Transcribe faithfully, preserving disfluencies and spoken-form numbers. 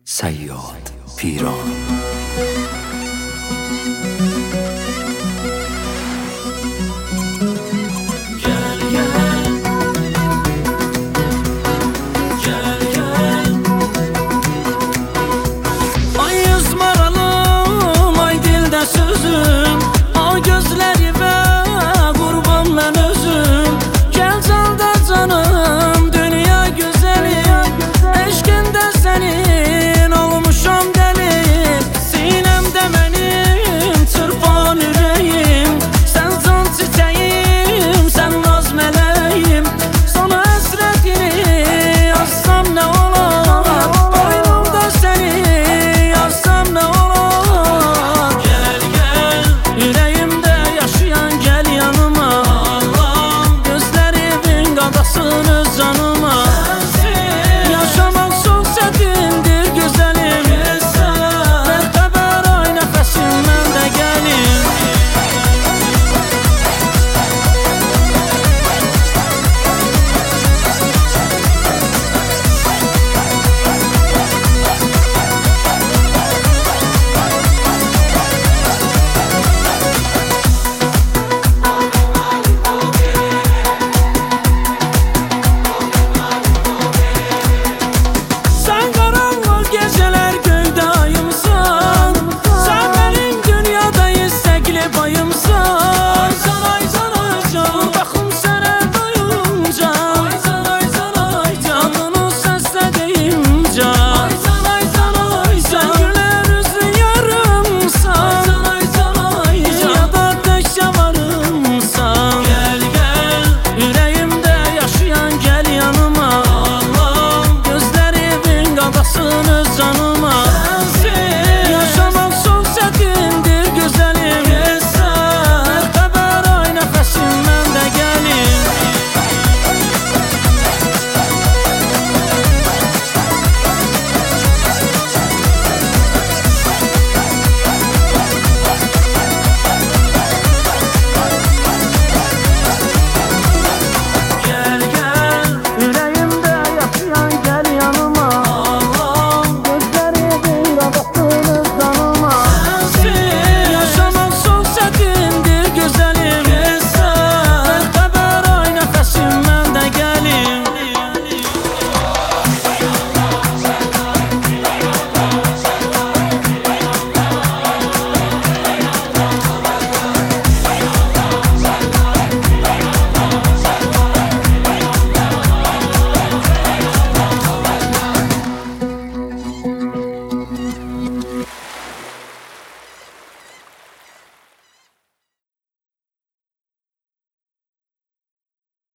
صیاد پیران. Sözüm, o gözlerime kurban ben özüm. Gel canda canım, dünya güzelim. Eşkinde senin olmuşam deli. Sinemde benim çırpan yüreğim. Sen can çiçeğim, sen naz meleğim. Sana hasretini yazsam ne olur? Boynumda seni yazsam ne olur? Yüreğimde yaşayan gel yanıma. Allah'ım gözlerimin qadasını canıma. Yaşamak çok çətindir güzelim. Mərtəbər ay nəfəsimdən də gəlim. Canım